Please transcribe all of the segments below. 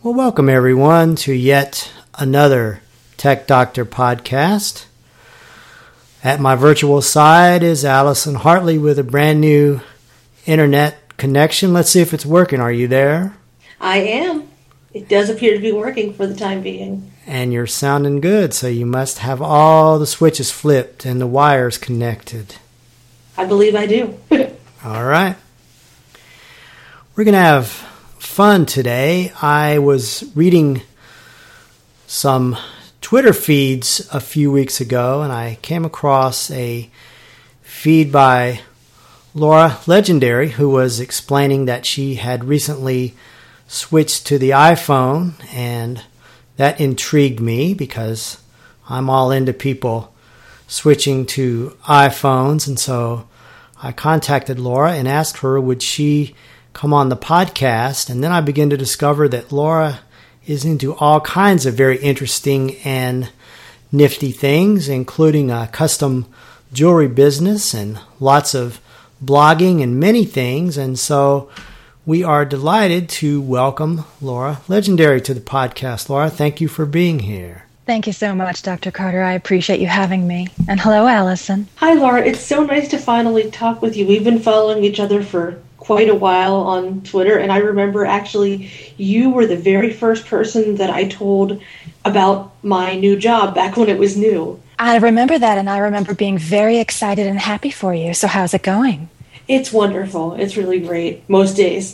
Well, welcome everyone to yet another Tech Doctor podcast. At my virtual side is Allison Hartley with a brand new internet connection. Let's see if it's working. Are you there? I am. It does appear to be working for the time being. And you're sounding good, so you must have all the switches flipped and the wires connected. I believe I do. All right. We're going to have fun today. I was reading some Twitter feeds a few weeks ago, and I came across a feed by Laura Legendary, who was explaining that she had recently switched to the iPhone, and that intrigued me because I'm all into people switching to iPhones, and so I contacted Laura and asked her would she come on the podcast, and then I began to discover that Laura is into all kinds of very interesting and nifty things, including a custom jewelry business and lots of blogging and many things, and so we are delighted to welcome Laura Legendary to the podcast. Laura, thank you for being here. Thank you so much, Dr. Carter. I appreciate you having me. And hello, Allison. Hi, Laura. It's so nice to finally talk with you. We've been following each other for quite a while on Twitter, and I remember actually you were the very first person that I told about my new job back when it was new. I remember that, and I remember being very excited and happy for you. So how's it going? It's wonderful. It's really great most days.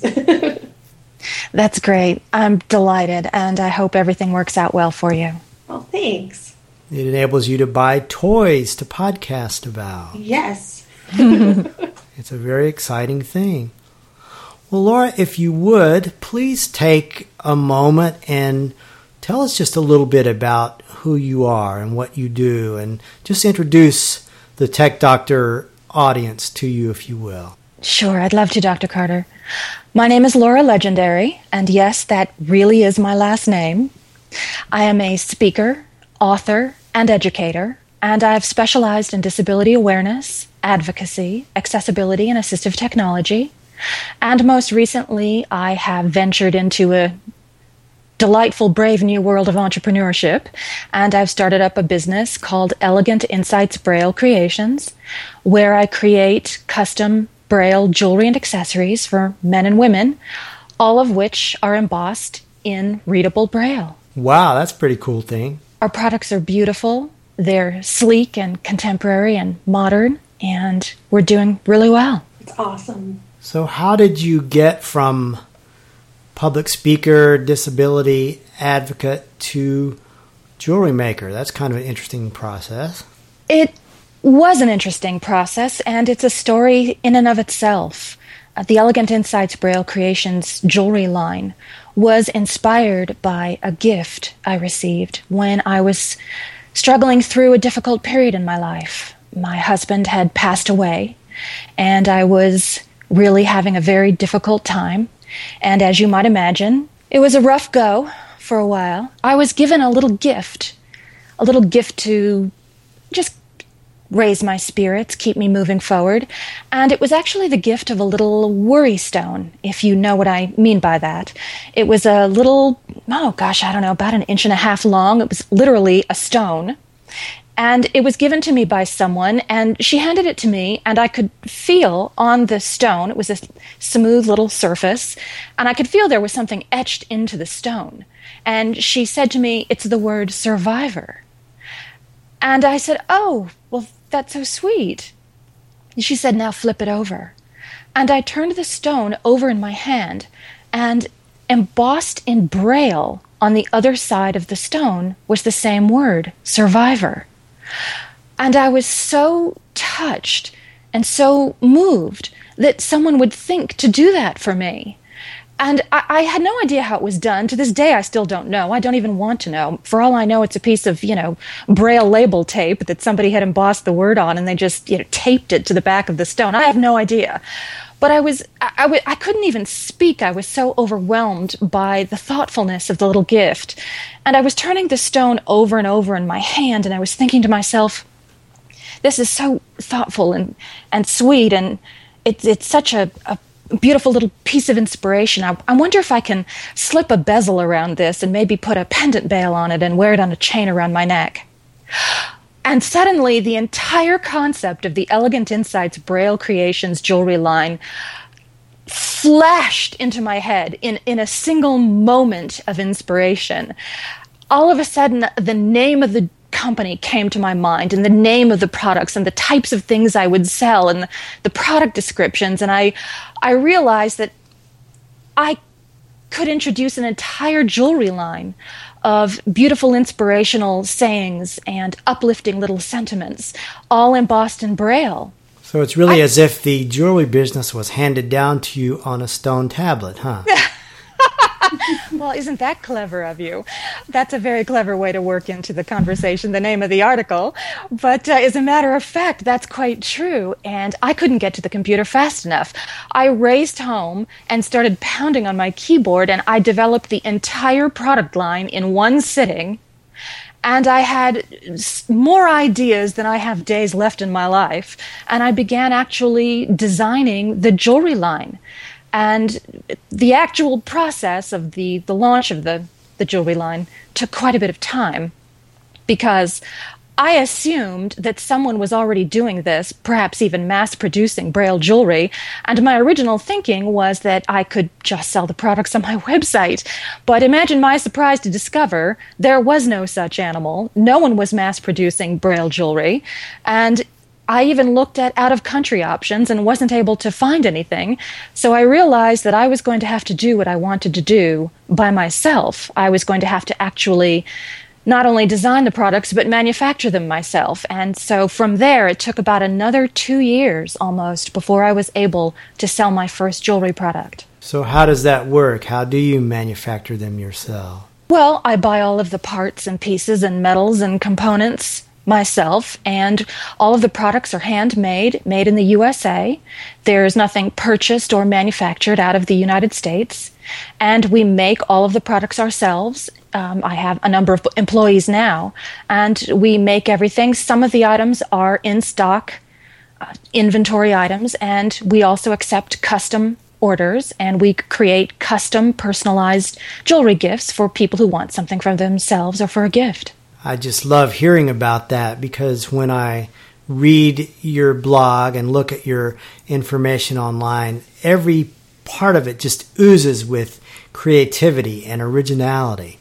That's great. I'm delighted, and I hope everything works out well for you. Oh, thanks. It enables you to buy toys to podcast about. Yes. It's a very exciting thing. Well, Laura, if you would, please take a moment and tell us just a little bit about who you are and what you do, and just introduce the Tech Doctor audience to you, if you will. Sure, I'd love to, Dr. Carter. My name is Laura Legendary, and yes, that really is my last name. I am a speaker, author, and educator, and I've specialized in disability awareness, advocacy, accessibility, and assistive technology. And most recently, I have ventured into a delightful, brave new world of entrepreneurship, and I've started up a business called Elegant Insights Braille Creations, where I create custom Braille jewelry and accessories for men and women, all of which are embossed in readable Braille. Wow, that's a pretty cool thing. Our products are beautiful, they're sleek and contemporary and modern, and we're doing really well. It's awesome. So how did you get from public speaker, disability advocate to jewelry maker? That's kind of an interesting process. It was an interesting process, and it's a story in and of itself. The Elegant Insights Braille Creations jewelry line was inspired by a gift I received when I was struggling through a difficult period in my life. My husband had passed away, and I was really having a very difficult time. And as you might imagine, it was a rough go for a while. I was given a little gift to just raise my spirits, keep me moving forward. And it was actually the gift of a little worry stone, if you know what I mean by that. It was a little, about an inch and a half long. It was literally a stone. And it was given to me by someone, and she handed it to me, and I could feel on the stone, it was a smooth little surface, and I could feel there was something etched into the stone. And she said to me, "It's the word survivor." And I said, "Oh, well, that's so sweet." And she said, "Now flip it over." And I turned the stone over in my hand, and embossed in Braille on the other side of the stone was the same word, survivor. And I was so touched and so moved that someone would think to do that for me. And I had no idea how it was done. To this day, I still don't know. I don't even want to know. For all I know, it's a piece of, Braille label tape that somebody had embossed the word on, and they just, taped it to the back of the stone. I have no idea. But I couldn't even speak. I was so overwhelmed by the thoughtfulness of the little gift. And I was turning the stone over and over in my hand, and I was thinking to myself, this is so thoughtful and sweet, and it's such a beautiful little piece of inspiration. I wonder if I can slip a bezel around this and maybe put a pendant bail on it and wear it on a chain around my neck. And suddenly, the entire concept of the Elegant Insights Braille Creations jewelry line flashed into my head in a single moment of inspiration. All of a sudden, the name of the company came to my mind, and the name of the products and the types of things I would sell and the product descriptions. And I realized that I could introduce an entire jewelry line of beautiful inspirational sayings and uplifting little sentiments, all embossed in Braille. So it's really as if the jewelry business was handed down to you on a stone tablet, huh? Well, isn't that clever of you? That's a very clever way to work into the conversation the name of the article. But as a matter of fact, that's quite true. And I couldn't get to the computer fast enough. I raced home and started pounding on my keyboard, and I developed the entire product line in one sitting. And I had more ideas than I have days left in my life. And I began actually designing the jewelry line. And the actual process of the launch of the jewelry line took quite a bit of time, because I assumed that someone was already doing this, perhaps even mass-producing Braille jewelry, and my original thinking was that I could just sell the products on my website. But imagine my surprise to discover there was no such animal. No one was mass-producing Braille jewelry, and I even looked at out-of-country options and wasn't able to find anything. So I realized that I was going to have to do what I wanted to do by myself. I was going to have to actually not only design the products, but manufacture them myself. And so from there, it took about another 2 years almost before I was able to sell my first jewelry product. So how does that work? How do you manufacture them yourself? Well, I buy all of the parts and pieces and metals and components myself, and all of the products are handmade, made in the USA. There's nothing purchased or manufactured out of the United States, and we make all of the products ourselves. I have a number of employees now, and we make everything. Some of the items are in stock, inventory items, and we also accept custom orders, and we create custom personalized jewelry gifts for people who want something for themselves or for a gift. I just love hearing about that, because when I read your blog and look at your information online, every part of it just oozes with creativity and originality.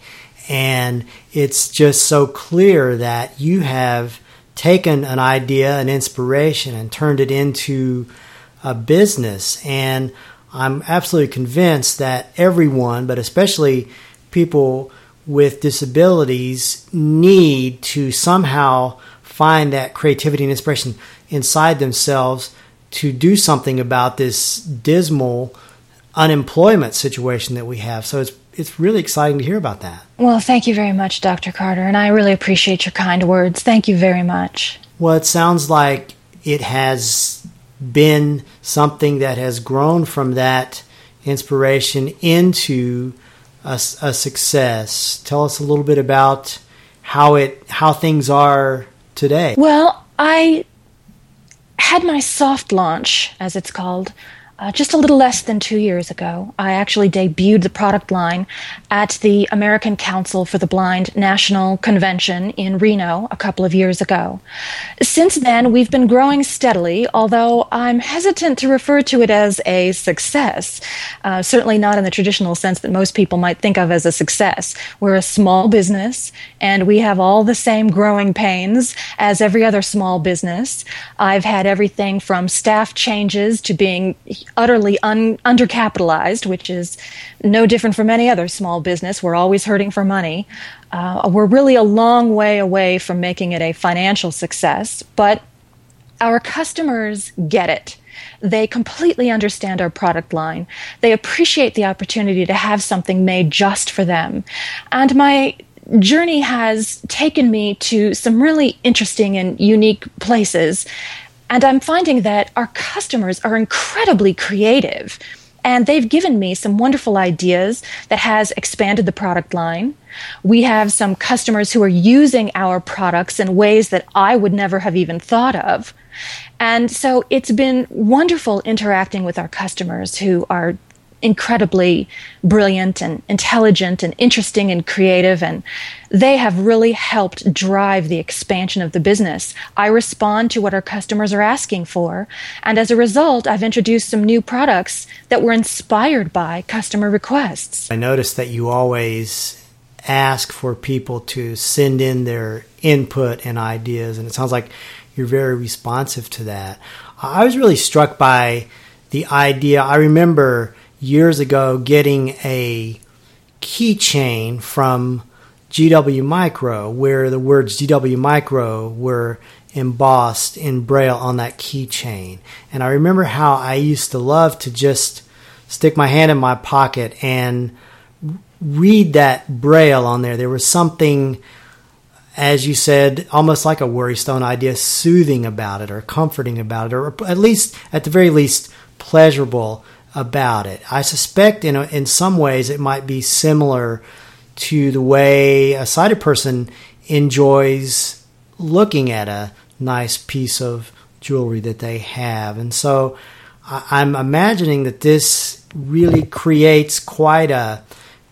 And it's just so clear that you have taken an idea, an inspiration, and turned it into a business. And I'm absolutely convinced that everyone, but especially people with disabilities, need to somehow find that creativity and inspiration inside themselves to do something about this dismal unemployment situation that we have. So it's really exciting to hear about that. Well, thank you very much, Dr. Carter, and I really appreciate your kind words. Thank you very much. Well, it sounds like it has been something that has grown from that inspiration into a success. Tell us a little bit about how things are today. Well, I had my soft launch, as it's called, just a little less than 2 years ago. I actually debuted the product line at the American Council for the Blind National Convention in Reno a couple of years ago. Since then, we've been growing steadily, although I'm hesitant to refer to it as a success, certainly not in the traditional sense that most people might think of as a success. We're a small business, and we have all the same growing pains as every other small business. I've had everything from staff changes to being utterly undercapitalized, which is no different from any other small business. We're always hurting for money. We're really a long way away from making it a financial success, but our customers get it. They completely understand our product line. They appreciate the opportunity to have something made just for them. And my journey has taken me to some really interesting and unique places. And I'm finding that our customers are incredibly creative. And they've given me some wonderful ideas that has expanded the product line. We have some customers who are using our products in ways that I would never have even thought of. And so it's been wonderful interacting with our customers who are incredibly brilliant and intelligent and interesting and creative, and they have really helped drive the expansion of the business. I respond to what our customers are asking for, and as a result, I've introduced some new products that were inspired by customer requests. I noticed that you always ask for people to send in their input and ideas, and it sounds like you're very responsive to that. I was really struck by the idea. I remember years ago getting a keychain from GW Micro where the words GW Micro were embossed in Braille on that keychain. And I remember how I used to love to just stick my hand in my pocket and read that Braille on there. There was something, as you said, almost like a worry stone idea, soothing about it or comforting about it, or at the very least pleasurable about it. I suspect in some ways it might be similar to the way a sighted person enjoys looking at a nice piece of jewelry that they have. And so I'm imagining that this really creates quite a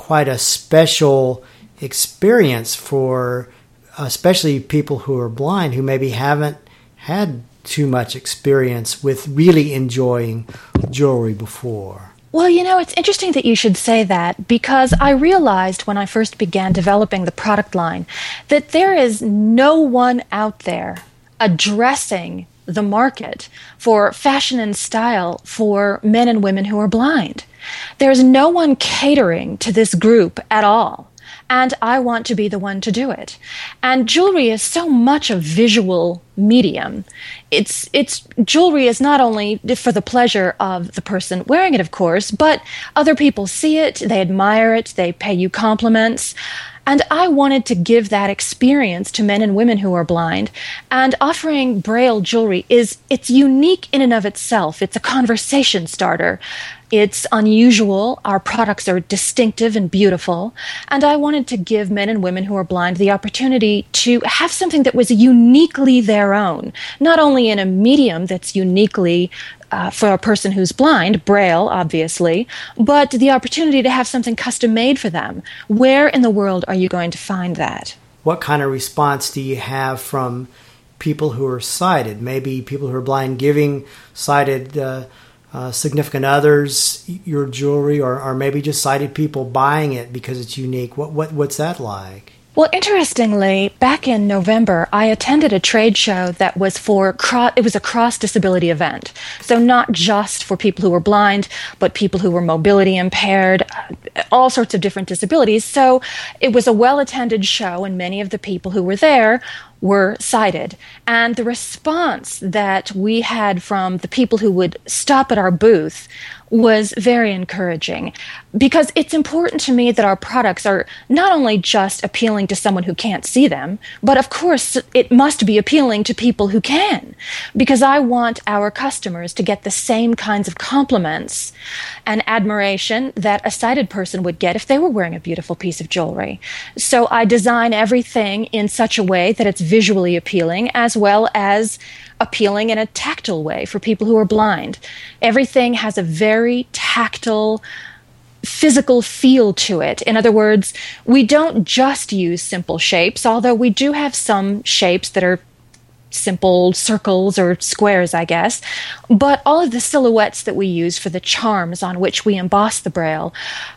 special experience for especially people who are blind, who maybe haven't had too much experience with really enjoying jewelry before. Well, it's interesting that you should say that, because I realized when I first began developing the product line that there is no one out there addressing the market for fashion and style for men and women who are blind. There's no one catering to this group at all. And I want to be the one to do it. And jewelry is so much a visual medium. It's jewelry is not only for the pleasure of the person wearing it, of course, but other people see it, they admire it, they pay you compliments. And I wanted to give that experience to men and women who are blind. And offering Braille jewelry it's unique in and of itself. It's a conversation starter. It's unusual. Our products are distinctive and beautiful. And I wanted to give men and women who are blind the opportunity to have something that was uniquely their own, not only in a medium that's uniquely for a person who's blind, Braille, obviously, but the opportunity to have something custom made for them. Where in the world are you going to find that? What kind of response do you have from people who are sighted? Maybe people who are blind giving sighted significant others your jewelry, or maybe just sighted people buying it because it's unique. What's that like? Well, interestingly, back in November, I attended a trade show that was it was a cross-disability event. So not just for people who were blind, but people who were mobility impaired, all sorts of different disabilities. So it was a well-attended show, and many of the people who were there were sighted. And the response that we had from the people who would stop at our booth was very encouraging, because it's important to me that our products are not only just appealing to someone who can't see them, but of course it must be appealing to people who can, because I want our customers to get the same kinds of compliments and admiration that a sighted person would get if they were wearing a beautiful piece of jewelry. So I design everything in such a way that it's visually appealing as well as appealing in a tactile way for people who are blind. Everything has a very tactile, physical feel to it. In other words, we don't just use simple shapes, although we do have some shapes that are simple circles or squares, I guess. But all of the silhouettes that we use for the charms on which we emboss the Braille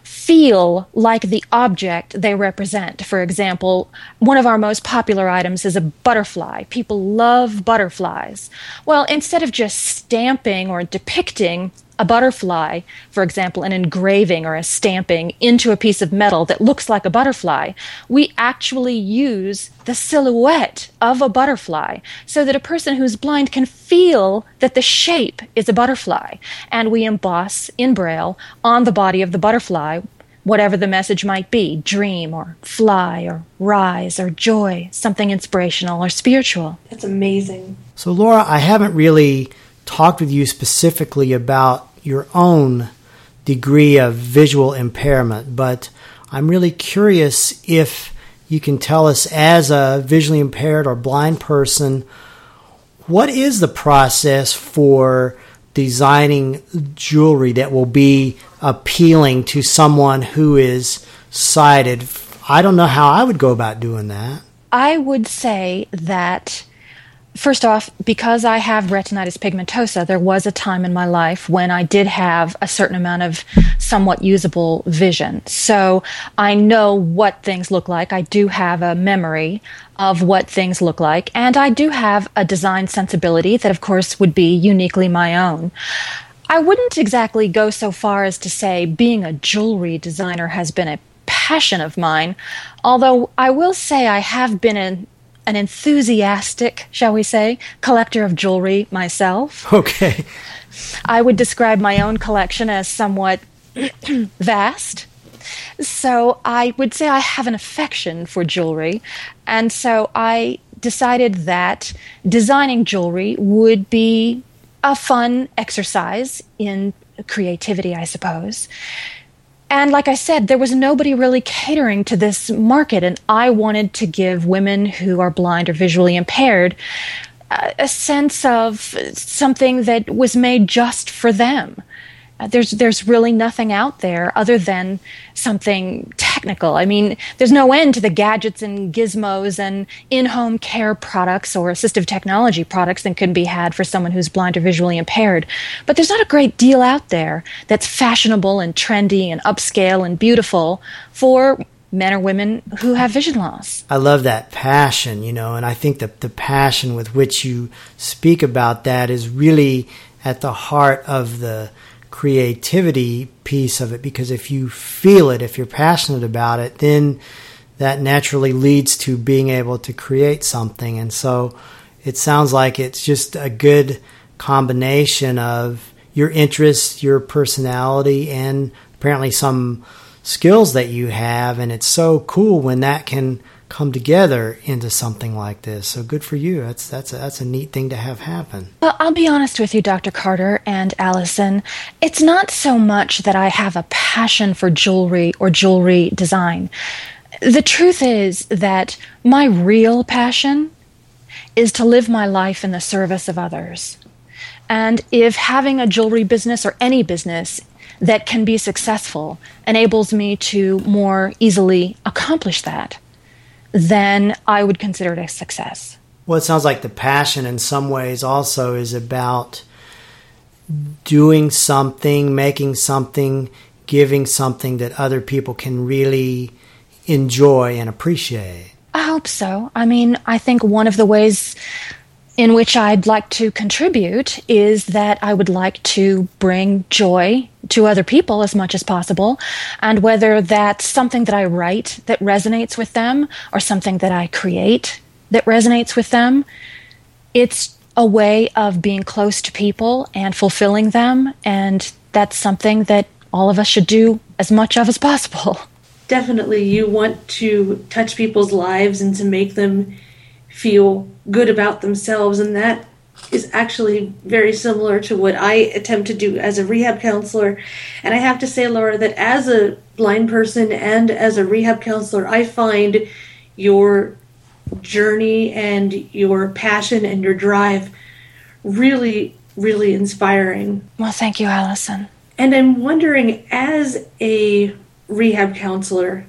feel like the object they represent. For example, one of our most popular items is a butterfly. People love butterflies. Well, instead of just stamping or depicting a butterfly, for example, an engraving or a stamping into a piece of metal that looks like a butterfly, we actually use the silhouette of a butterfly so that a person who's blind can feel that the shape is a butterfly. And we emboss in Braille on the body of the butterfly whatever the message might be, dream or fly or rise or joy, something inspirational or spiritual. That's amazing. So Laura, I haven't really talked with you specifically about your own degree of visual impairment, but I'm really curious if you can tell us, as a visually impaired or blind person, what is the process for designing jewelry that will be appealing to someone who is sighted? I don't know how I would go about doing that. I would say that, first off, because I have retinitis pigmentosa, there was a time in my life when I did have a certain amount of somewhat usable vision. So I know what things look like. I do have a memory of what things look like. And I do have a design sensibility that, of course, would be uniquely my own. I wouldn't exactly go so far as to say being a jewelry designer has been a passion of mine, although I will say I have been an enthusiastic, shall we say, collector of jewelry myself. Okay. I would describe my own collection as somewhat vast. So I would say I have an affection for jewelry. And so I decided that designing jewelry would be a fun exercise in creativity, I suppose. And like I said, there was nobody really catering to this market, and I wanted to give women who are blind or visually impaired a sense of something that was made just for them. There's really nothing out there other than something technical. I mean, there's no end to the gadgets and gizmos and in-home care products or assistive technology products that can be had for someone who's blind or visually impaired. But there's not a great deal out there that's fashionable and trendy and upscale and beautiful for men or women who have vision loss. I love that passion, and I think that the passion with which you speak about that is really at the heart of the creativity piece of it, because if you feel it, if you're passionate about it, then that naturally leads to being able to create something. And so it sounds like it's just a good combination of your interests, your personality, and apparently some skills that you have. And it's so cool when that can come together into something like this. So good for you. That's a neat thing to have happen. Well, I'll be honest with you, Dr. Carter and Allison. It's not so much that I have a passion for jewelry or jewelry design. The truth is that my real passion is to live my life in the service of others. And if having a jewelry business or any business that can be successful enables me to more easily accomplish that, then I would consider it a success. Well, it sounds like the passion in some ways also is about doing something, making something, giving something that other people can really enjoy and appreciate. I hope so. I mean, I think one of the ways in which I'd like to contribute is that I would like to bring joy to other people as much as possible. And whether that's something that I write that resonates with them or something that I create that resonates with them, it's a way of being close to people and fulfilling them. And that's something that all of us should do as much of as possible. Definitely, you want to touch people's lives and to make them feel good about themselves, and that is actually very similar to what I attempt to do as a rehab counselor. And I have to say, Laura, that as a blind person and as a rehab counselor, I find your journey and your passion and your drive really, really inspiring. Well, thank you, Allison. And I'm wondering, as a rehab counselor,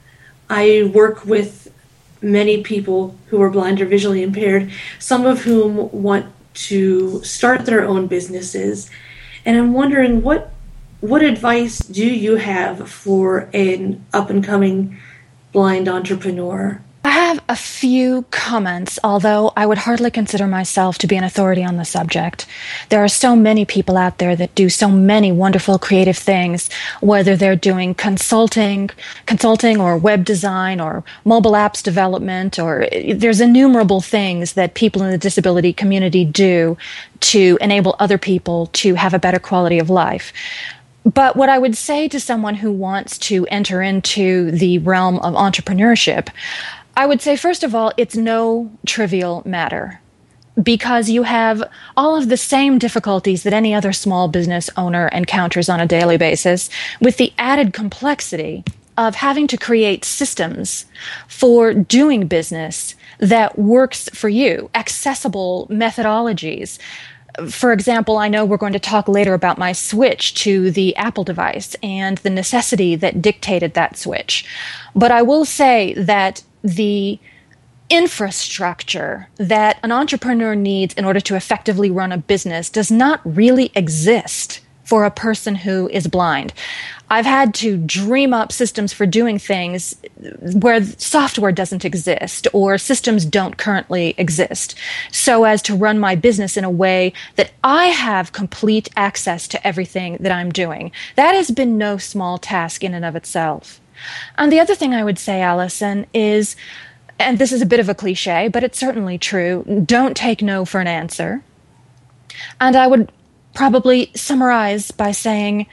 I work with many people who are blind or visually impaired, some of whom want to start their own businesses. And I'm wondering, what advice do you have for an up-and-coming blind entrepreneur? I have a few comments, although I would hardly consider myself to be an authority on the subject. There are so many people out there that do so many wonderful creative things, whether they're doing consulting or web design or mobile apps development, or there's innumerable things that people in the disability community do to enable other people to have a better quality of life. But what I would say to someone who wants to enter into the realm of entrepreneurship, I would say, first of all, it's no trivial matter. because you have all of the same difficulties that any other small business owner encounters on a daily basis, with the added complexity of having to create systems for doing business that works for you, accessible methodologies. For example, I know we're going to talk later about my switch to the Apple device and the necessity that dictated that switch. But I will say that the infrastructure that an entrepreneur needs in order to effectively run a business does not really exist for a person who is blind. I've had to dream up systems for doing things where software doesn't exist or systems don't currently exist, so as to run my business in a way that I have complete access to everything that I'm doing. That has been no small task in and of itself. And the other thing I would say, Allison, is, and this is a bit of a cliche, but it's certainly true, don't take no for an answer. And I would probably summarize by saying,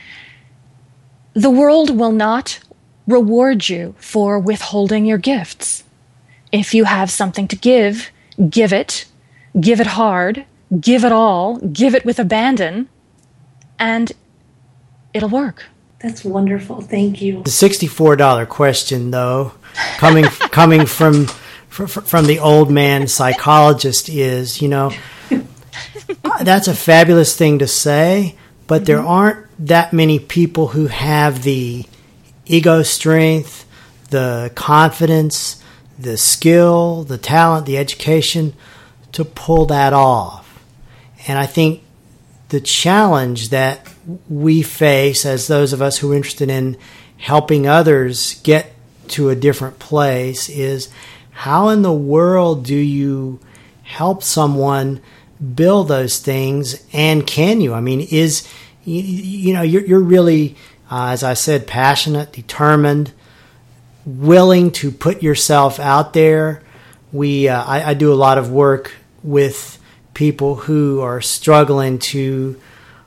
the world will not reward you for withholding your gifts. If you have something to give it hard, give it all, give it with abandon, and it'll work. That's wonderful. Thank you. The $64 question, though, coming from the old man psychologist is, that's a fabulous thing to say, but there aren't that many people who have the ego strength, the confidence, the skill, the talent, the education to pull that off. And I think the challenge that we face as those of us who are interested in helping others get to a different place is, how in the world do you help someone build those things? And can you? I mean, you're really, as I said, passionate, determined, willing to put yourself out there. I do a lot of work with people who are struggling to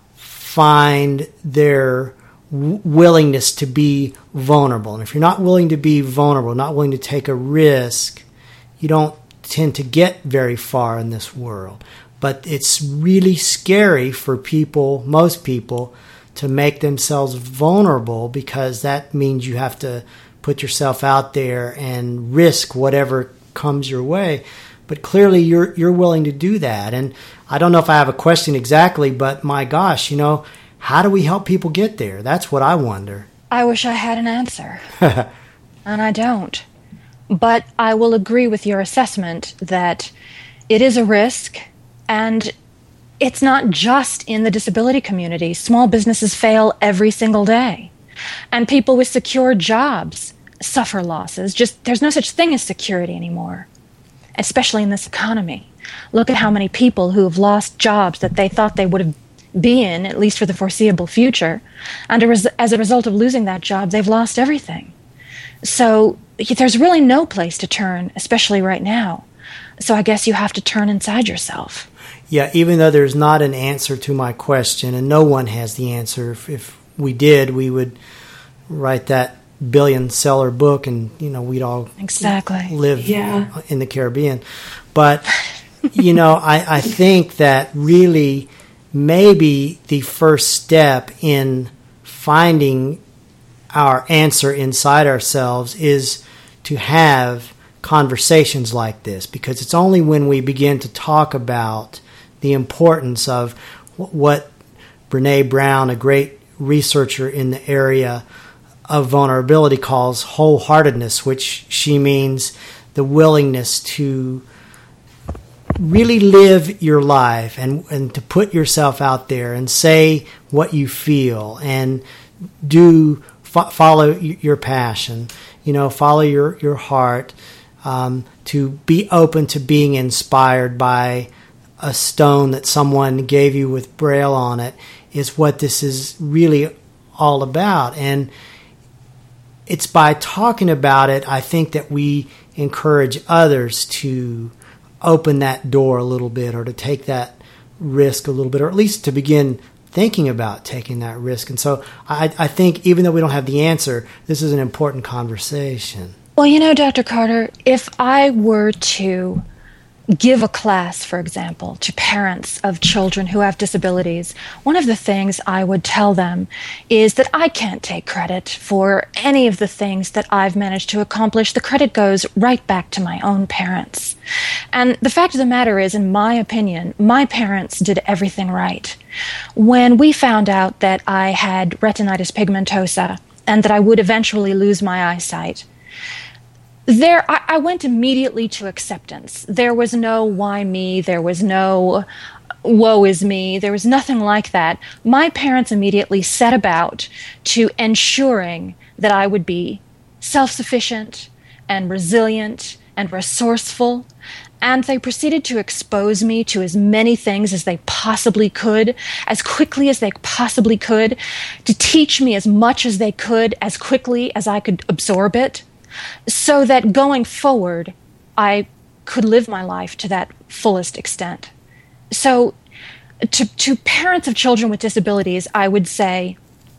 find their willingness to be vulnerable. And if you're not willing to be vulnerable, not willing to take a risk, you don't tend to get very far in this world. But it's really scary for people, most people, to make themselves vulnerable, because that means you have to put yourself out there and risk whatever comes your way. But clearly you're willing to do that. And I don't know if I have a question exactly, but my gosh, how do we help people get there? That's what I wonder. I wish I had an answer. And I don't. But I will agree with your assessment that it is a risk, and it's not just in the disability community. Small businesses fail every single day. And people with secure jobs suffer losses. There's no such thing as security anymore, especially in this economy. Look at how many people who have lost jobs that they thought they would be in, at least for the foreseeable future. And as a result of losing that job, they've lost everything. So there's really no place to turn, especially right now. So I guess you have to turn inside yourself. Yeah, even though there's not an answer to my question, and no one has the answer. If we did, we would write that billion-seller book, and we'd all live in the Caribbean. But I think that really maybe the first step in finding our answer inside ourselves is to have conversations like this, because it's only when we begin to talk about the importance of what Brené Brown, a great researcher in the area of vulnerability, calls wholeheartedness, which she means the willingness to really live your life and to put yourself out there and say what you feel and follow your passion, follow your heart, to be open to being inspired by a stone that someone gave you with Braille on it, is what this is really all about. And it's by talking about it, I think, that we encourage others to open that door a little bit, or to take that risk a little bit, or at least to begin thinking about taking that risk. And so I think, even though we don't have the answer, this is an important conversation. Well, Dr. Carter, if I were to give a class, for example, to parents of children who have disabilities, one of the things I would tell them is that I can't take credit for any of the things that I've managed to accomplish. The credit goes right back to my own parents. And the fact of the matter is, in my opinion, my parents did everything right. When we found out that I had retinitis pigmentosa and that I would eventually lose my eyesight, I went immediately to acceptance. There was no why me, there was no woe is me, there was nothing like that. My parents immediately set about to ensuring that I would be self-sufficient and resilient and resourceful, and they proceeded to expose me to as many things as they possibly could, as quickly as they possibly could, to teach me as much as they could, as quickly as I could absorb it, so that going forward, I could live my life to that fullest extent. So to parents of children with disabilities, I would say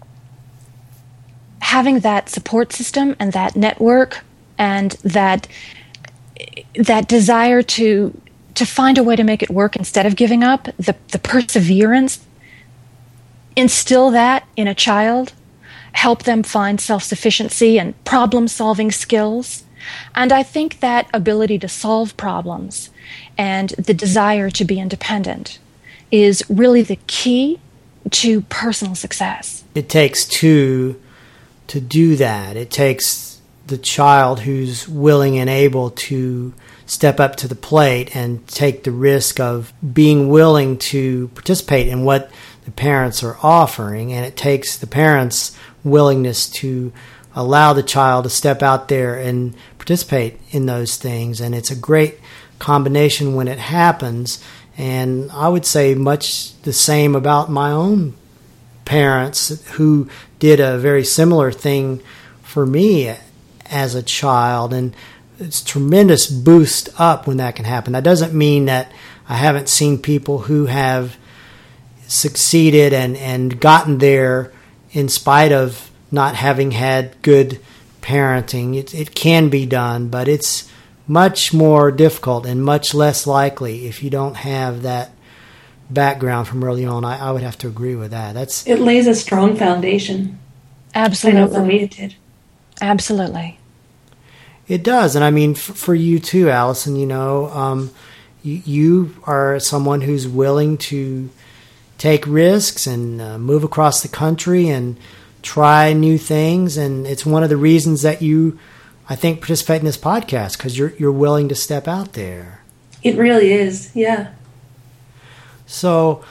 having that support system and that network and that desire to find a way to make it work instead of giving up, the perseverance, instill that in a child, help them find self-sufficiency and problem-solving skills. And I think that ability to solve problems and the desire to be independent is really the key to personal success. It takes two to do that. It takes the child who's willing and able to step up to the plate and take the risk of being willing to participate in what the parents are offering, and it takes the parents' willingness to allow the child to step out there and participate in those things. And it's a great combination when it happens. And I would say much the same about my own parents, who did a very similar thing for me as a child. And it's a tremendous boost up when that can happen. That doesn't mean that I haven't seen people who have succeeded and gotten there in spite of not having had good parenting. It can be done, but it's much more difficult and much less likely if you don't have that background from early on. I would have to agree with that. It lays a strong foundation. Absolutely. I know for me it did. Absolutely. It does. And I mean, for you too, Allison, you are someone who's willing to take risks and move across the country and try new things. And it's one of the reasons that you, I think, participate in this podcast, because you're willing to step out there. It really is, yeah. So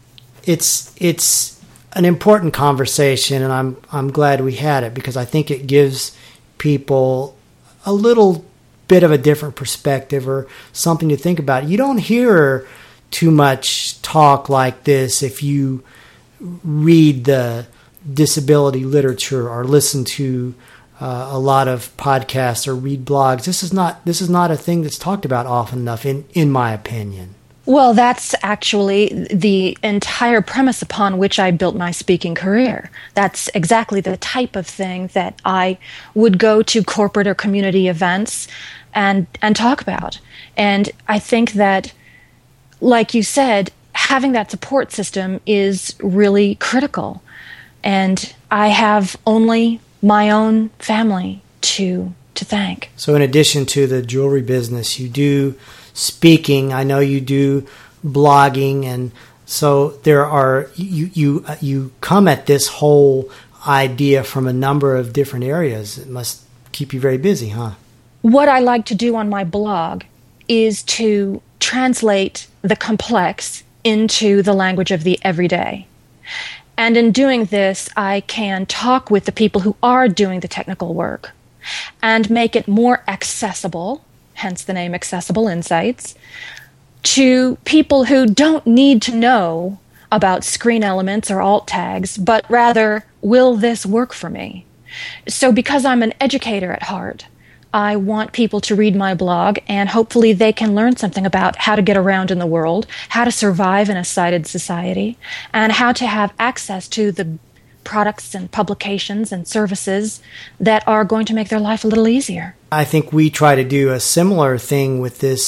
it's an important conversation, and I'm glad we had it, because I think it gives people a little bit of a different perspective or something to think about. You don't hear too much talk like this if you read the disability literature or listen to a lot of podcasts or read blogs. This is not a thing that's talked about often enough, in my opinion. Well, that's actually the entire premise upon which I built my speaking career. That's exactly the type of thing that I would go to corporate or community events and talk about. And I think that, like you said, having that support system is really critical. And I have only my own family to thank. So in addition to the jewelry business, you do speaking. I know you do blogging, and so there are you come at this whole idea from a number of different areas. It must keep you very busy, huh? What I like to do on my blog is to translate the complex into the language of the everyday. And in doing this, I can talk with the people who are doing the technical work and make it more accessible, hence the name Accessible Insights, to people who don't need to know about screen elements or alt tags, but rather, will this work for me? So because I'm an educator at heart, I want people to read my blog, and hopefully they can learn something about how to get around in the world, how to survive in a sighted society, and how to have access to the products and publications and services that are going to make their life a little easier. I think we try to do a similar thing with this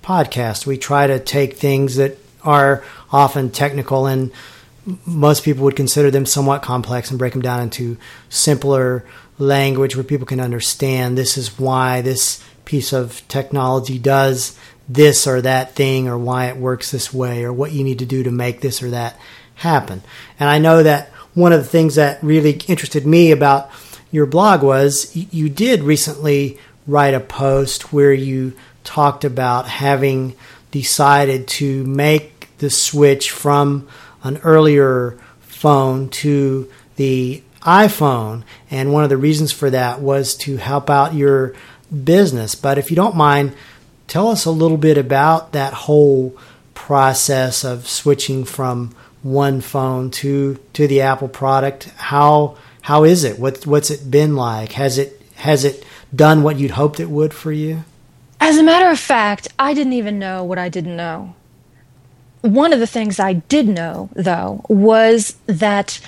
podcast. We try to take things that are often technical and most people would consider them somewhat complex and break them down into simpler language where people can understand this is why this piece of technology does this or that thing, or why it works this way, or what you need to do to make this or that happen. And I know that one of the things that really interested me about your blog was you did recently write a post where you talked about having decided to make the switch from an earlier phone to the iPhone. And one of the reasons for that was to help out your business. But if you don't mind, tell us a little bit about that whole process of switching from one phone to the Apple product. How is it? What's it been like? Has it done what you'd hoped it would for you? As a matter of fact, I didn't even know what I didn't know. One of the things I did know, though, was that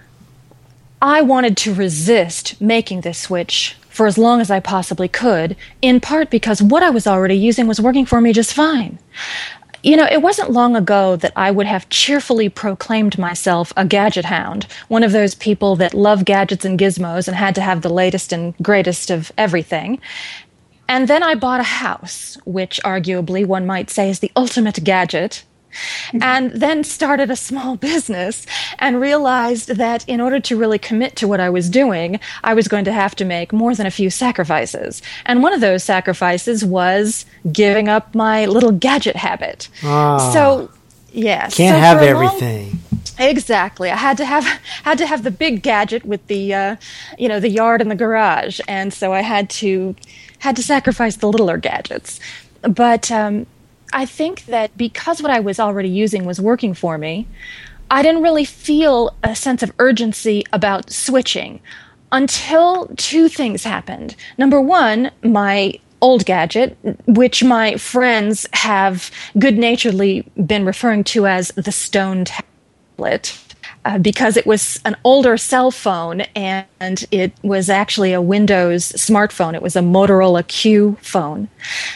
I wanted to resist making this switch for as long as I possibly could, in part because what I was already using was working for me just fine. You know, it wasn't long ago that I would have cheerfully proclaimed myself a gadget hound, one of those people that love gadgets and gizmos and had to have the latest and greatest of everything. And then I bought a house, which arguably one might say is the ultimate gadget, and then started a small business and realized that in order to really commit to what I was doing, I was going to have to make more than a few sacrifices. And one of those sacrifices was giving up my little gadget habit. So, yes. Can't have everything. Exactly. I had to have the big gadget with the the yard and the garage, and so I had to sacrifice the littler gadgets. But I think that because what I was already using was working for me, I didn't really feel a sense of urgency about switching until two things happened. Number one, my old gadget, which my friends have good-naturedly been referring to as the stone tablet, because it was an older cell phone and it was actually a Windows smartphone. It was a Motorola Q phone.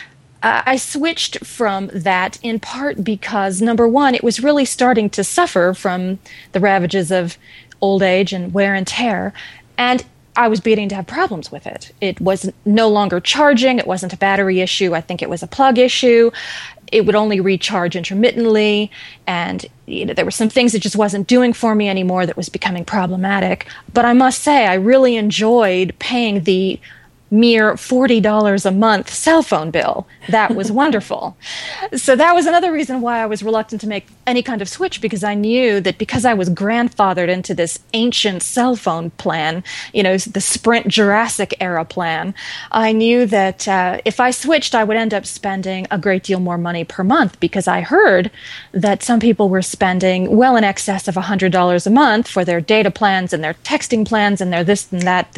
I switched from that in part because, number one, it was really starting to suffer from the ravages of old age and wear and tear, and I was beginning to have problems with it. It was no longer charging. It wasn't a battery issue. I think it was a plug issue. It would only recharge intermittently, and there were some things it just wasn't doing for me anymore that was becoming problematic. But I must say, I really enjoyed paying the mere $40 a month cell phone bill. That was wonderful. So that was another reason why I was reluctant to make any kind of switch, because I knew that because I was grandfathered into this ancient cell phone plan, the Sprint Jurassic era plan, I knew that if I switched, I would end up spending a great deal more money per month, because I heard that some people were spending well in excess of $100 a month for their data plans and their texting plans and their this and that.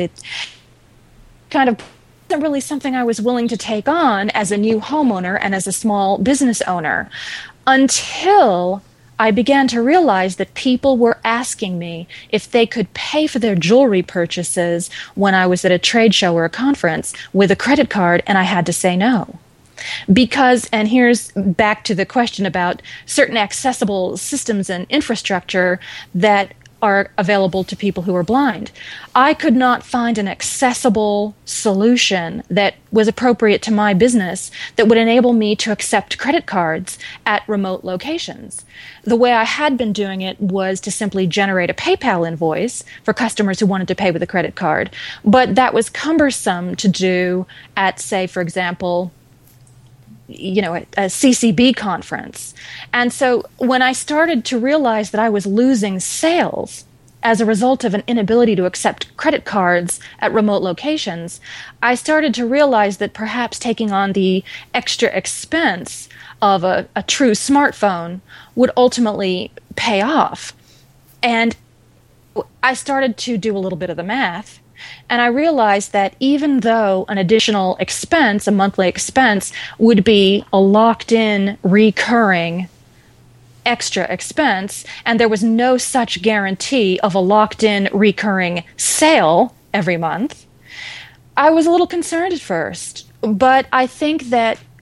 Kind of wasn't really something I was willing to take on as a new homeowner and as a small business owner, until I began to realize that people were asking me if they could pay for their jewelry purchases when I was at a trade show or a conference with a credit card, and I had to say no. Because, and here's back to the question about certain accessible systems and infrastructure that are available to people who are blind. I could not find an accessible solution that was appropriate to my business that would enable me to accept credit cards at remote locations. The way I had been doing it was to simply generate a PayPal invoice for customers who wanted to pay with a credit card, but that was cumbersome to do at, say, for example, a CCB conference. And so when I started to realize that I was losing sales as a result of an inability to accept credit cards at remote locations, I started to realize that perhaps taking on the extra expense of a true smartphone would ultimately pay off. And I started to do a little bit of the math. And I realized that even though an additional expense, a monthly expense, would be a locked-in, recurring extra expense, and there was no such guarantee of a locked-in, recurring sale every month, I was a little concerned at first. But I think that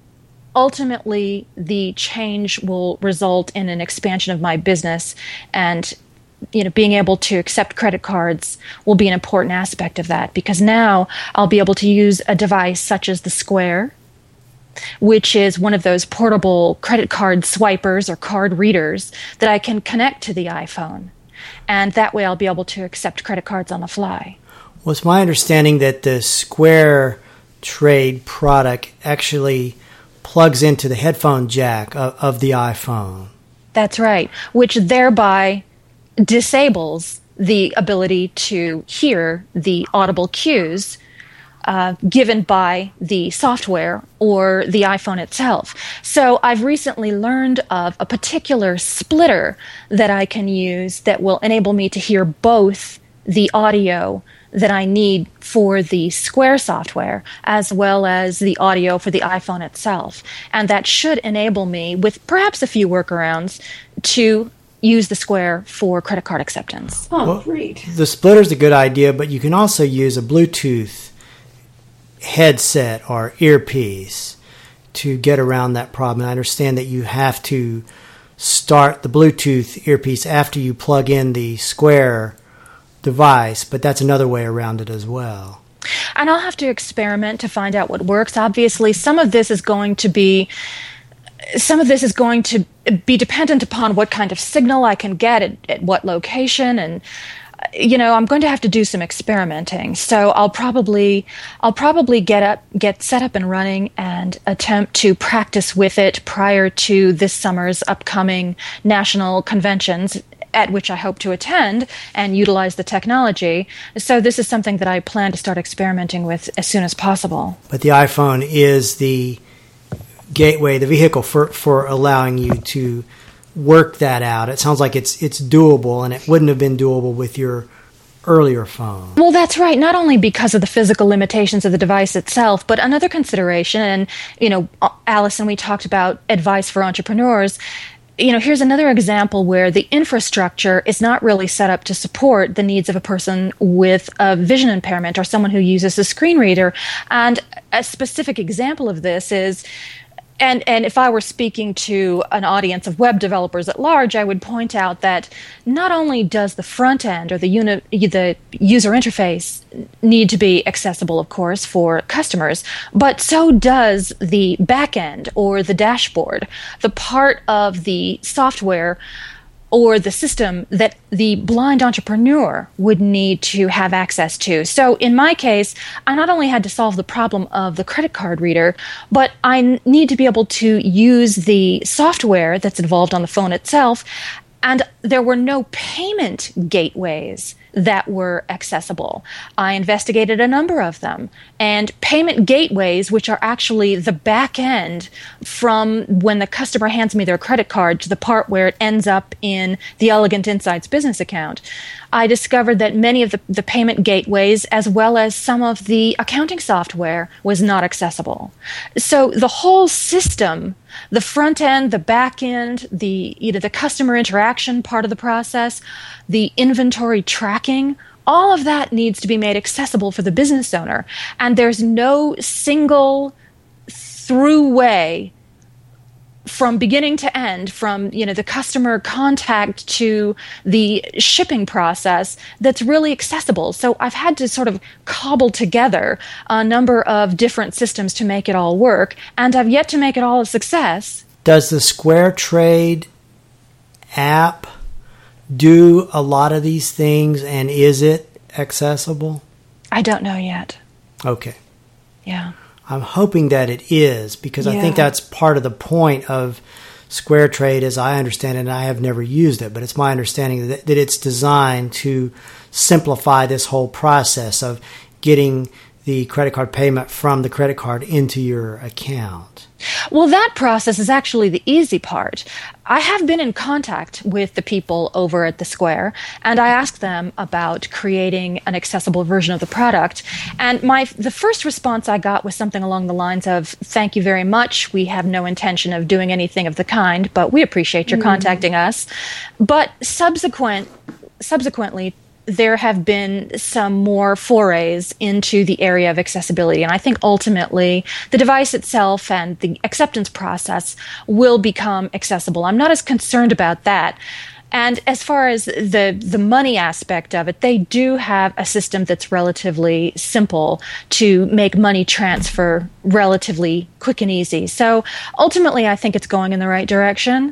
ultimately the change will result in an expansion of my business, and being able to accept credit cards will be an important aspect of that, because now I'll be able to use a device such as the Square, which is one of those portable credit card swipers or card readers that I can connect to the iPhone. And that way I'll be able to accept credit cards on the fly. Well, it's my understanding that the Square Trade product actually plugs into the headphone jack of the iPhone. That's right, which thereby disables the ability to hear the audible cues given by the software or the iPhone itself. So I've recently learned of a particular splitter that I can use that will enable me to hear both the audio that I need for the Square software as well as the audio for the iPhone itself. And that should enable me, with perhaps a few workarounds, to use the Square for credit card acceptance. Oh, well, great. The splitter's a good idea, but you can also use a Bluetooth headset or earpiece to get around that problem. I understand that you have to start the Bluetooth earpiece after you plug in the Square device, but that's another way around it as well. And I'll have to experiment to find out what works. Obviously, some of this is going to be dependent upon what kind of signal I can get at what location, and I'm going to have to do some experimenting. So I'll probably get set up and running and attempt to practice with it prior to this summer's upcoming national conventions, at which I hope to attend and utilize the technology. So this is something that I plan to start experimenting with as soon as possible. But the iPhone is the gateway, the vehicle for allowing you to work that out. It sounds like it's doable, and it wouldn't have been doable with your earlier phone. Well, that's right. Not only because of the physical limitations of the device itself, but another consideration, and, Allison, we talked about advice for entrepreneurs. Here's another example where the infrastructure is not really set up to support the needs of a person with a vision impairment or someone who uses a screen reader. And a specific example of this is, and if I were speaking to an audience of web developers at large, I would point out that not only does the front end or the user interface need to be accessible, of course, for customers, but so does the back end or the dashboard, the part of the software or the system that the blind entrepreneur would need to have access to. So in my case, I not only had to solve the problem of the credit card reader, but I need to be able to use the software that's involved on the phone itself, and there were no payment gateways that were accessible. I investigated a number of them, and payment gateways, which are actually the back end from when the customer hands me their credit card to the part where it ends up in the Elegant Insights business account. I discovered that many of the payment gateways, as well as some of the accounting software, was not accessible. So the whole system, the front end, the back end, the customer interaction part of the process, the inventory tracking, all of that needs to be made accessible for the business owner. And there's no single through way from beginning to end, from the customer contact to the shipping process, that's really accessible. So I've had to sort of cobble together a number of different systems to make it all work, and I've yet to make it all a success. Does the Square Trade app do a lot of these things, and is it accessible? I don't know yet. Okay. Yeah. I'm hoping that it is, because I think that's part of the point of Square Trade, as I understand it, and I have never used it, but it's my understanding that it's designed to simplify this whole process of getting the credit card payment from the credit card into your account. Well, that process is actually the easy part. I have been in contact with the people over at the Square, and I asked them about creating an accessible version of the product. And the first response I got was something along the lines of, "Thank you very much. We have no intention of doing anything of the kind, but we appreciate your contacting us." But subsequently, there have been some more forays into the area of accessibility. And I think ultimately the device itself and the acceptance process will become accessible. I'm not as concerned about that. And as far as the money aspect of it, they do have a system that's relatively simple to make money transfer relatively quick and easy. So ultimately, I think it's going in the right direction.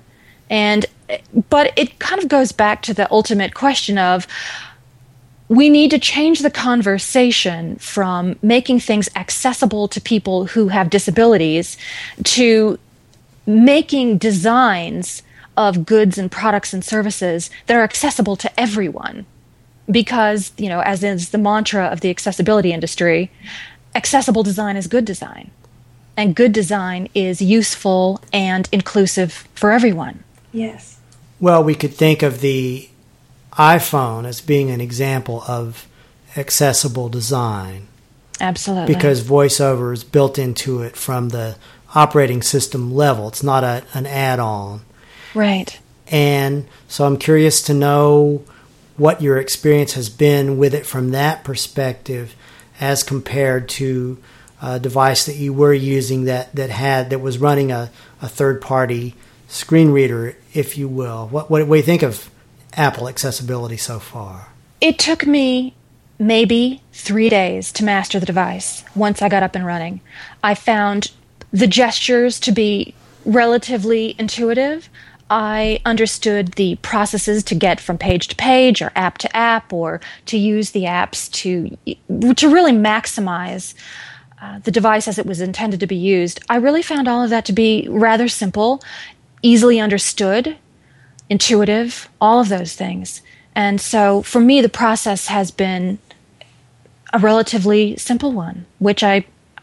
But it kind of goes back to the ultimate question of we need to change the conversation from making things accessible to people who have disabilities to making designs of goods and products and services that are accessible to everyone. Because, as is the mantra of the accessibility industry, accessible design is good design. And good design is useful and inclusive for everyone. Yes. Well, we could think of the iPhone as being an example of accessible design. Absolutely. Because VoiceOver is built into it from the operating system level. It's not an add-on. Right. And so I'm curious to know what your experience has been with it from that perspective as compared to a device that you were using that was running a third-party screen reader, if you will. What do you think of Apple accessibility so far? It took me maybe 3 days to master the device once I got up and running. I found the gestures to be relatively intuitive. I understood the processes to get from page to page or app to app, or to use the apps to really maximize the device as it was intended to be used. I really found all of that to be rather simple, easily understood, intuitive, all of those things. And so for me, the process has been a relatively simple one, which I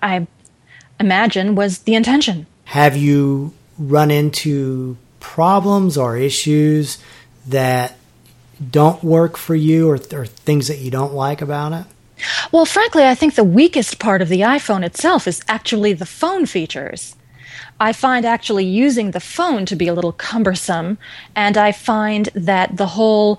imagine was the intention. Have you run into problems or issues that don't work for you, or things that you don't like about it? Well, frankly, I think the weakest part of the iPhone itself is actually the phone features. I find actually using the phone to be a little cumbersome, and I find that the whole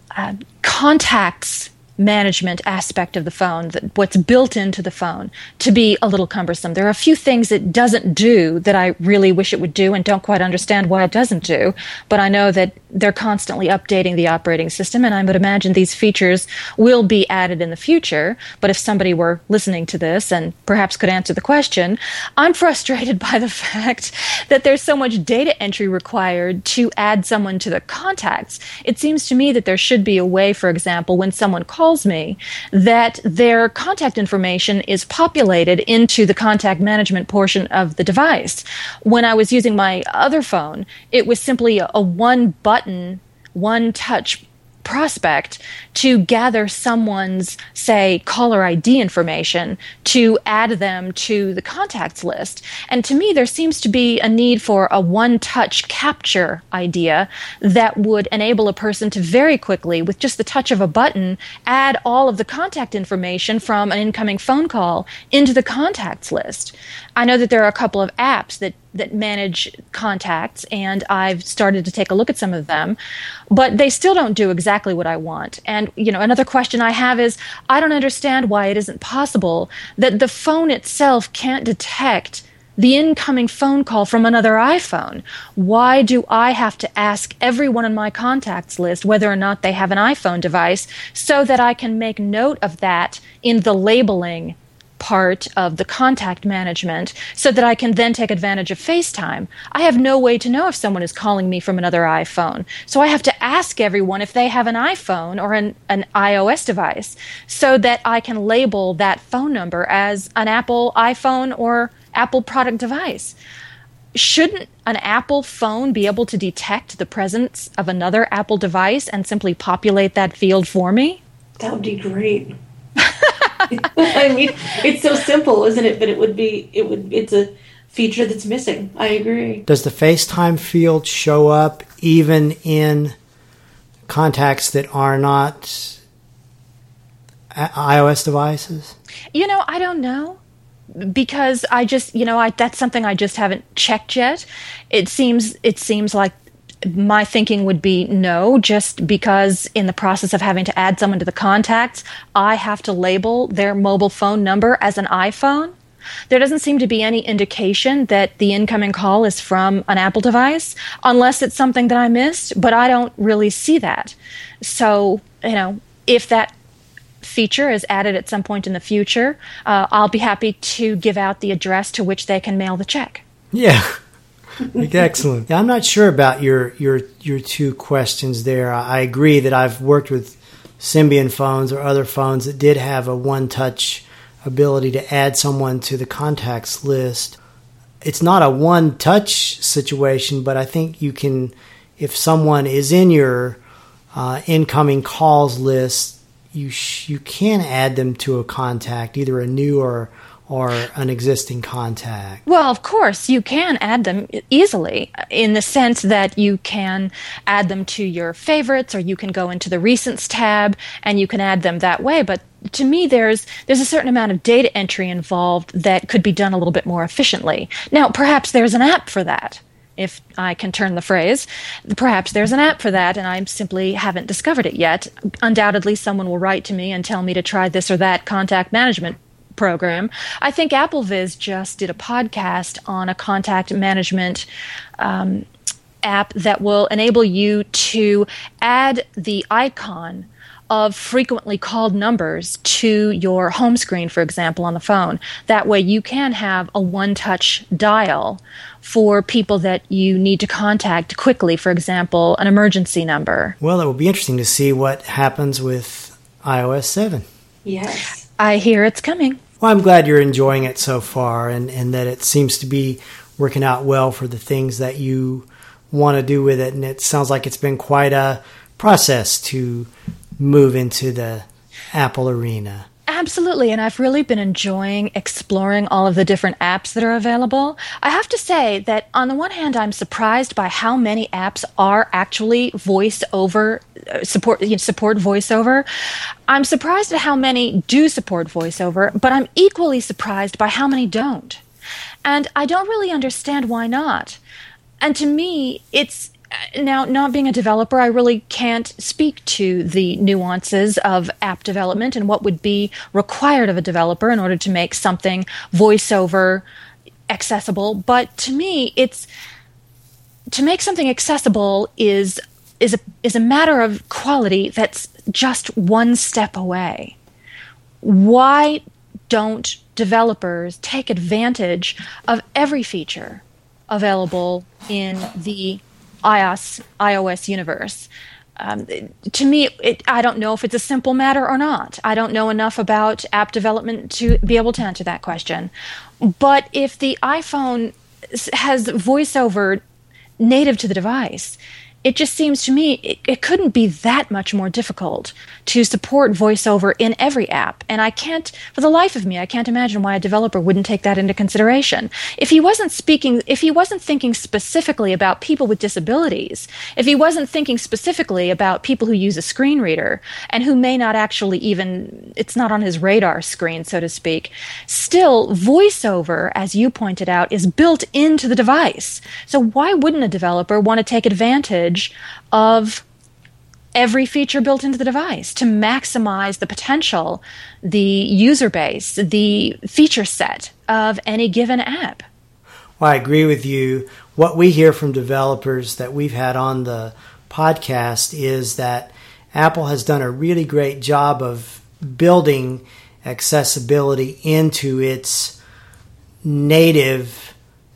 contacts management aspect of the phone, what's built into the phone, to be a little cumbersome. There are a few things it doesn't do that I really wish it would do and don't quite understand why it doesn't do, but I know that they're constantly updating the operating system, and I would imagine these features will be added in the future. But if somebody were listening to this and perhaps could answer the question, I'm frustrated by the fact that there's so much data entry required to add someone to the contacts. It seems to me that there should be a way, for example, when someone calls me, that their contact information is populated into the contact management portion of the device. When I was using my other phone, it was simply a one-button, one-touch prospect to gather someone's, say, caller ID information to add them to the contacts list. And to me, there seems to be a need for a one-touch capture idea that would enable a person to very quickly, with just the touch of a button, add all of the contact information from an incoming phone call into the contacts list. I know that there are a couple of apps that manage contacts, and I've started to take a look at some of them, but they still don't do exactly what I want. And, another question I have is, I don't understand why it isn't possible that the phone itself can't detect the incoming phone call from another iPhone. Why do I have to ask everyone in my contacts list whether or not they have an iPhone device so that I can make note of that in the labeling part of the contact management so that I can then take advantage of FaceTime? I have no way to know if someone is calling me from another iPhone. So I have to ask everyone if they have an iPhone or an iOS device so that I can label that phone number as an Apple iPhone or Apple product device. Shouldn't an Apple phone be able to detect the presence of another Apple device and simply populate that field for me? That would be great. I mean, it's so simple, isn't it? But it's a feature that's missing. I agree. Does the FaceTime field show up even in contacts that are not iOS devices? I don't know. Because I just, that's something I just haven't checked yet. It seems like my thinking would be no, just because in the process of having to add someone to the contacts, I have to label their mobile phone number as an iPhone. There doesn't seem to be any indication that the incoming call is from an Apple device, unless it's something that I missed, but I don't really see that. So, if that feature is added at some point in the future, I'll be happy to give out the address to which they can mail the check. Yeah. Excellent. Yeah, I'm not sure about your two questions there. I agree that I've worked with Symbian phones or other phones that did have a one-touch ability to add someone to the contacts list. It's not a one-touch situation, but I think you can, if someone is in your incoming calls list, you can add them to a contact, either a new or an existing contact. Well, of course, you can add them easily in the sense that you can add them to your favorites, or you can go into the Recents tab and you can add them that way. But to me, there's a certain amount of data entry involved that could be done a little bit more efficiently. Now, perhaps there's an app for that. If I can turn the phrase, perhaps there's an app for that, and I simply haven't discovered it yet. Undoubtedly, someone will write to me and tell me to try this or that contact management program. I think AppleViz just did a podcast on a contact management app that will enable you to add the icon of frequently called numbers to your home screen, for example, on the phone. That way you can have a one-touch dial for people that you need to contact quickly, for example, an emergency number. Well, it will be interesting to see what happens with iOS 7. Yes. I hear it's coming. Well, I'm glad you're enjoying it so far and that it seems to be working out well for the things that you want to do with it. And it sounds like it's been quite a process to move into the Apple arena. Absolutely, and I've really been enjoying exploring all of the different apps that are available. I have to say that on the one hand, I'm surprised by how many apps are actually voice-over, support voiceover. I'm surprised at how many do support voiceover, but I'm equally surprised by how many don't. And I don't really understand why not. And to me, it's now, not being a developer, I really can't speak to the nuances of app development and what would be required of a developer in order to make something voiceover accessible. But to me, to make something accessible is a matter of quality that's just one step away. Why don't developers take advantage of every feature available in the iOS universe? To me, I don't know if it's a simple matter or not. I don't know enough about app development to be able to answer that question. But if the iPhone has voiceover native to the device, it just seems to me it couldn't be that much more difficult to support voiceover in every app. And for the life of me, I can't imagine why a developer wouldn't take that into consideration. If he wasn't thinking specifically about people with disabilities, if he wasn't thinking specifically about people who use a screen reader and who may not actually it's not on his radar screen, so to speak, still voiceover, as you pointed out, is built into the device. So why wouldn't a developer want to take advantage of every feature built into the device to maximize the potential, the user base, the feature set of any given app? Well, I agree with you. What we hear from developers that we've had on the podcast is that Apple has done a really great job of building accessibility into its native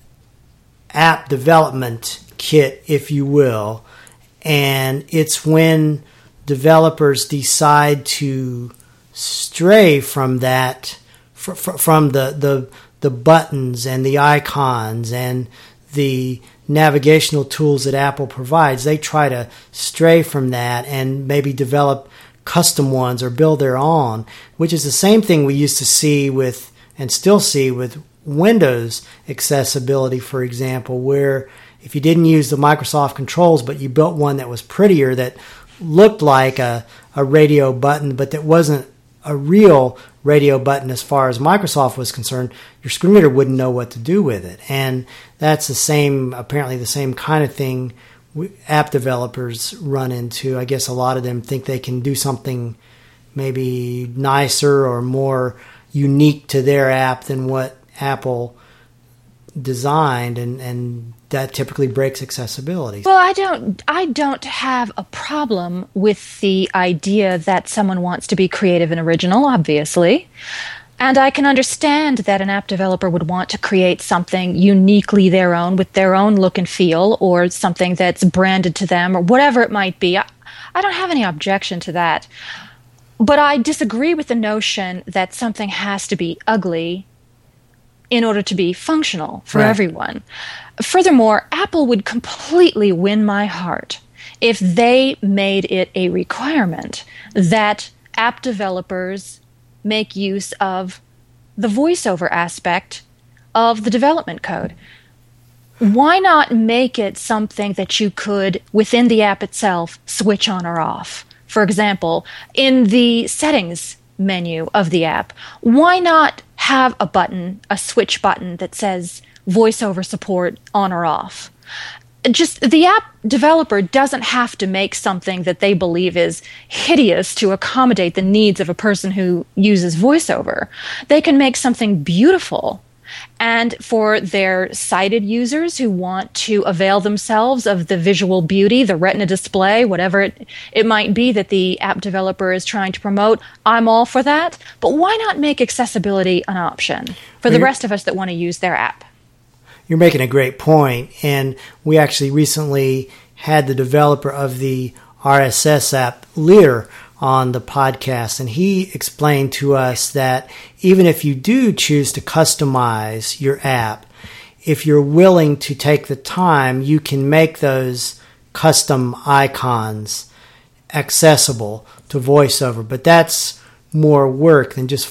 app development kit, if you will. And it's when developers decide to stray from that, from the buttons and the icons and the navigational tools that Apple provides, they try to stray from that and maybe develop custom ones or build their own, which is the same thing we used to see with, and still see with, Windows accessibility, for example, where if you didn't use the Microsoft controls, but you built one that was prettier, that looked like a radio button, but that wasn't a real radio button as far as Microsoft was concerned, your screen reader wouldn't know what to do with it. And that's apparently the same kind of thing app developers run into. I guess a lot of them think they can do something maybe nicer or more unique to their app than what Apple designed, and that typically breaks accessibility. Well, I don't have a problem with the idea that someone wants to be creative and original, obviously. And I can understand that an app developer would want to create something uniquely their own with their own look and feel, or something that's branded to them, or whatever it might be. I don't have any objection to that. But I disagree with the notion that something has to be ugly in order to be functional for everyone. Furthermore, Apple would completely win my heart if they made it a requirement that app developers make use of the voiceover aspect of the development code. Why not make it something that you could, within the app itself, switch on or off? For example, in the settings menu of the app, why not have a button, a switch button that says voiceover support on or off? Just the app developer doesn't have to make something that they believe is hideous to accommodate the needs of a person who uses voiceover. They can make something beautiful. And for their sighted users who want to avail themselves of the visual beauty, the retina display, whatever it might be that the app developer is trying to promote, I'm all for that. But why not make accessibility an option for the rest of us that want to use their app? You're making a great point, and we actually recently had the developer of the RSS app, Lear, on the podcast, and he explained to us that even if you do choose to customize your app, if you're willing to take the time, you can make those custom icons accessible to VoiceOver. But that's more work than just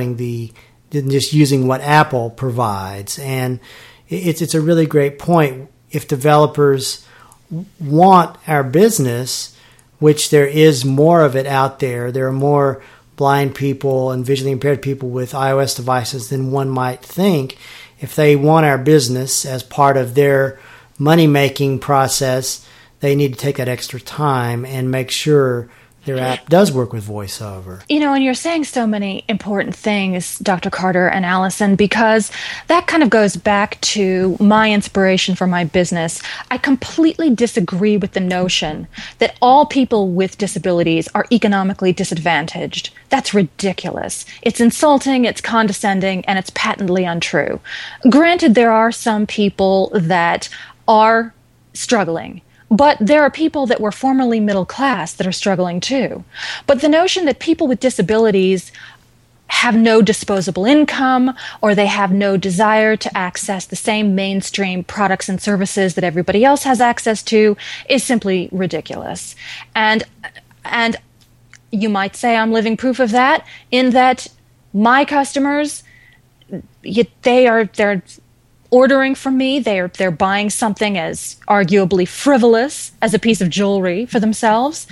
using what Apple provides. And it's a really great point. If developers want our business, which there is more of it out there, there are more blind people and visually impaired people with iOS devices than one might think. If they want our business as part of their money-making process, they need to take that extra time and make sure their app does work with VoiceOver. You know, and you're saying so many important things, Dr. Carter and Allison, because that kind of goes back to my inspiration for my business. I completely disagree with the notion that all people with disabilities are economically disadvantaged. That's ridiculous. It's insulting, it's condescending, and it's patently untrue. Granted, there are some people that are struggling. But there are people that were formerly middle class that are struggling too. But the notion that people with disabilities have no disposable income or they have no desire to access the same mainstream products and services that everybody else has access to is simply ridiculous. And you might say I'm living proof of that in that my customers, they're ordering from me, they're buying something as arguably frivolous as a piece of jewelry for themselves.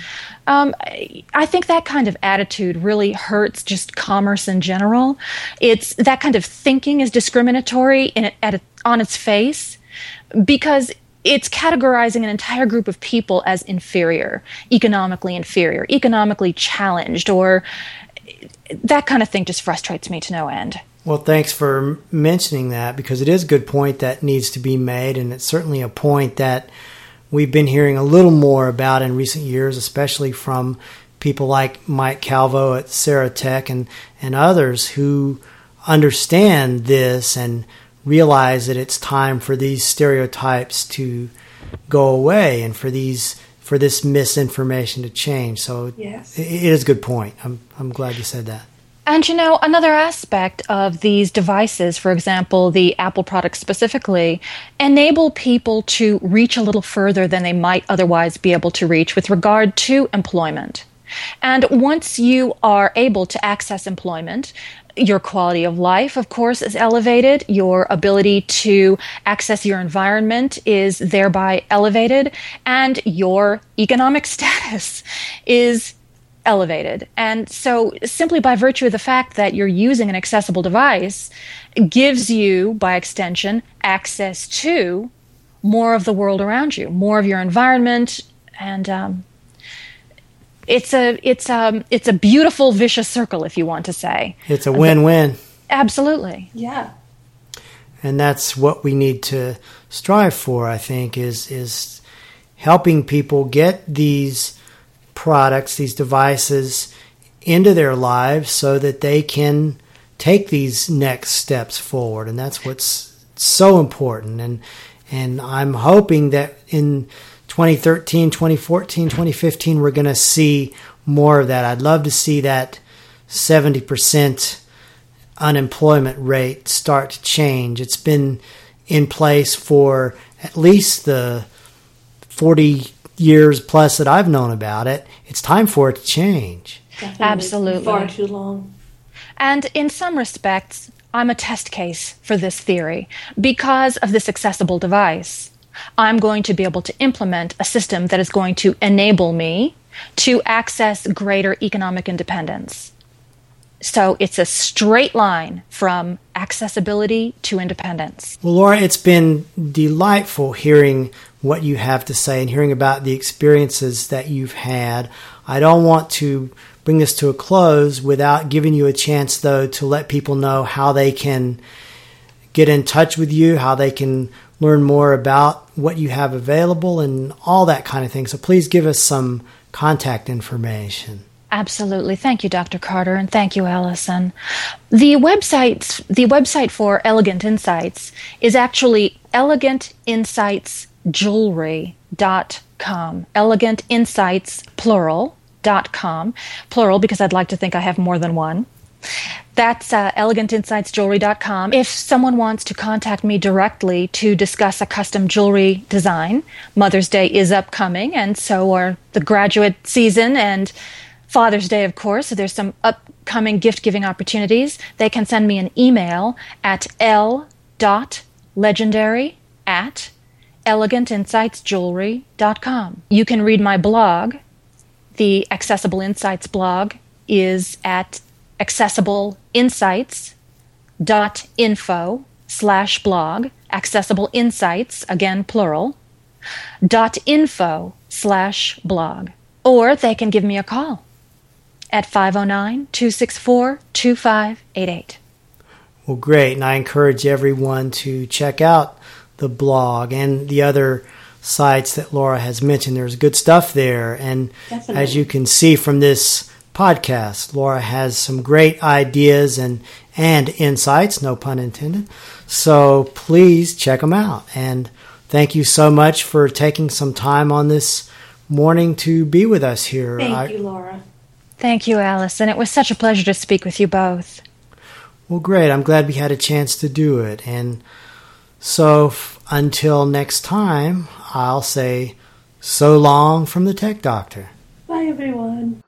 I think that kind of attitude really hurts just commerce in general. It's that kind of thinking is discriminatory on its face because it's categorizing an entire group of people as inferior, economically challenged, or that kind of thing just frustrates me to no end. Well, thanks for mentioning that because it is a good point that needs to be made, and it's certainly a point that we've been hearing a little more about in recent years, especially from people like Mike Calvo at Ceratech and others who understand this and realize that it's time for these stereotypes to go away and for this misinformation to change. So yes, it is a good point. I'm glad you said that. And, you know, another aspect of these devices, for example, the Apple products specifically, enable people to reach a little further than they might otherwise be able to reach with regard to employment. And once you are able to access employment, your quality of life, of course, is elevated. Your ability to access your environment is thereby elevated. And your economic status is elevated. And so simply by virtue of the fact that you're using an accessible device gives you, by extension, access to more of the world around you, more of your environment, and it's a beautiful vicious circle, if you want to say. It's a win-win. Absolutely. Yeah. And that's what we need to strive for, I think, is helping people get these products, these devices into their lives so that they can take these next steps forward. And that's what's so important. And I'm hoping that in 2013, 2014, 2015, we're going to see more of that. I'd love to see that 70% unemployment rate start to change. It's been in place for at least the 40 years plus that I've known about it. It's time for it to change. Definitely. Absolutely. Far too long. And in some respects, I'm a test case for this theory. Because of this accessible device, I'm going to be able to implement a system that is going to enable me to access greater economic independence. So it's a straight line from accessibility to independence. Well, Laura, it's been delightful hearing what you have to say and hearing about the experiences that you've had. I don't want to bring this to a close without giving you a chance, though, to let people know how they can get in touch with you, how they can learn more about what you have available and all that kind of thing. So please give us some contact information. Absolutely. Thank you, Dr. Carter, and thank you, Allison. The website for Elegant Insights is actually elegantinsightsjewelry.com. Elegant Insights, plural.com. Plural because I'd like to think I have more than one. That's elegantinsightsjewelry.com. If someone wants to contact me directly to discuss a custom jewelry design, Mother's Day is upcoming, and so are the graduate season and Father's Day, of course. So there's some upcoming gift-giving opportunities. They can send me an email at l.legendary@elegantinsightsjewelry.com. You can read my blog. The Accessible Insights blog is at accessibleinsights.info/blog. Accessible Insights, again plural, .info/blog. Or they can give me a call at 509-264-2588. Well, great. And I encourage everyone to check out the blog and the other sites that Laura has mentioned. There's good stuff there. And Definitely. As you can see from this podcast, Laura has some great ideas and insights, no pun intended. So please check them out. And thank you so much for taking some time on this morning to be with us here. Thank you, Laura. Thank you, Allison. It was such a pleasure to speak with you both. Well, great. I'm glad we had a chance to do it. And so until next time, I'll say so long from the Tech Doctor. Bye, everyone.